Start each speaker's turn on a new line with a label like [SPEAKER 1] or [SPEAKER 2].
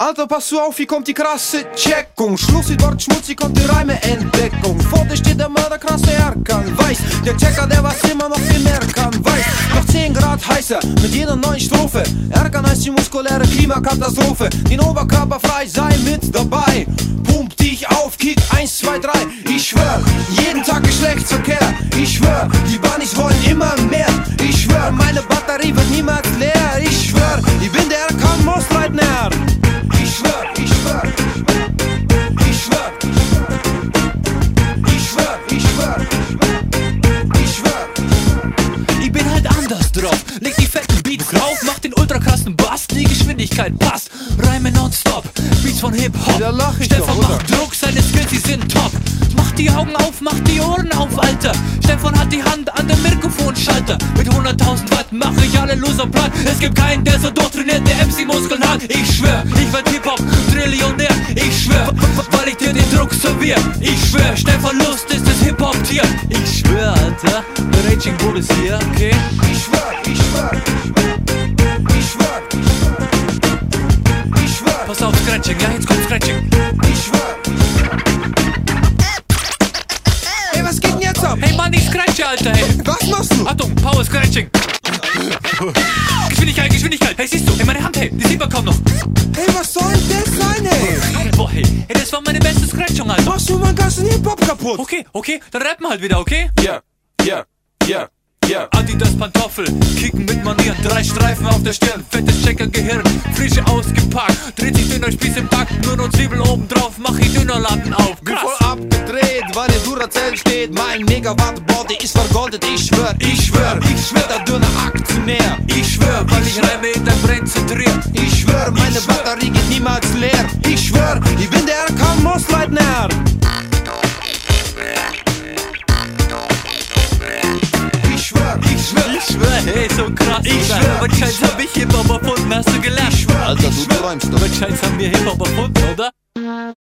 [SPEAKER 1] Alter, pass du auf, hier kommt die krasse Checkung. Schlussi, dort schmutzig kommt die Reime-Entdeckung. Vor dir steht der mörderkrasse Erkan. Weiß, der Checker, der was immer noch viel mehr kann. Weiß, noch 10 Grad heißer mit jeder neuen Strophe. Erkan heißt die muskuläre Klimakatastrophe. Den Oberkörper frei, sei mit dabei. Pump dich auf, Kick 1, 2, 3. Ich schwör, jeden Tag Geschlechtsverkehr. Ich schwör, die Bunnies wollen immer mehr. Ich schwör, meine Batterie wird niemals leer. Ich schwör, ich bin der Erkan Mostleitner. Ich schwör, ich schwör, ich schwör, ich schwör, ich schwör, ich schwör.
[SPEAKER 2] Ich bin halt anders drauf, leg die fetten Beats drauf, mach den ultrakrassen Bass, die Geschwindigkeit passt. Reime nonstop, Beats von Hip-Hop.
[SPEAKER 1] Da lach ich
[SPEAKER 2] Stefan
[SPEAKER 1] doch,
[SPEAKER 2] macht Druck, seine Skills, die sind top. Mach die Augen auf, mach die Ohren auf, Alter. Stefan hat die Hand an dem Mikrofonschalter. Mit 100.000 Watt mach ich alle Loser platt. Es gibt keinen, der so durchtrainiert, der MC-Muskeln hat. Ich schwör, ich werd Hip-Hop-Trillionär. Ich schwör, weil ich dir den Druck servier. Ich schwör, Stefan Lust ist das Hip-Hop-Tier. Ich schwör, Alter, der Raging Bull ist hier, okay?
[SPEAKER 1] Ich schwör, ich schwör, ich schwör, ich schwör.
[SPEAKER 2] Pass auf, Scratching, ja, jetzt kommt Scratching.
[SPEAKER 1] Ich schwör. Hey, was geht denn jetzt ab?
[SPEAKER 2] Hey Mann, ich scratche, Alter, hey.
[SPEAKER 1] Was machst du?
[SPEAKER 2] Achtung, Power Scratching. Geschwindigkeit, Geschwindigkeit. Hey, siehst du, hey, meine Hand, hey, die sieht man kaum noch.
[SPEAKER 1] Hey, was soll denn das sein, hey?
[SPEAKER 2] Boah, hey, das war meine beste Scratchung, Alter.
[SPEAKER 1] Machst du meinen ganzen Hip-Hop kaputt?
[SPEAKER 2] Okay, okay, dann rappen halt wieder, okay?
[SPEAKER 1] Ja, ja, ja, ja.
[SPEAKER 2] Adidas Pantoffel, kicken mit Manieren, 3 Streifen auf der Stirn, fettes Checker-Gehirn, frische ausgepackt, dreht sich Dönerspieß im Back, nur noch Zwiebel oben drauf, mach ich Dönerladen auf.
[SPEAKER 1] Bin voll abgedreht, weil der Duracell steht. Mein Megawatt-Body ist vergoldet, ich schwör, der dünne Aktionär.
[SPEAKER 2] Ich schwör, weil ich Reime in dein Brain zentriert.
[SPEAKER 1] Ich schwör, meine Batterie geht niemals leer. Ich schwör, ich bin der Erkan Mostleitner. Ich schwör,
[SPEAKER 2] Ich schwör, hey, so krass. Ich schwör, mit Scheiß hab ich Hip-Hop erfunden, hast du gelernt?
[SPEAKER 1] ich schwör,
[SPEAKER 3] Alter,
[SPEAKER 1] ich
[SPEAKER 3] du
[SPEAKER 1] schwör.
[SPEAKER 3] träumst doch.
[SPEAKER 2] Mit Scheiß haben wir Hip-Hop erfunden, oder?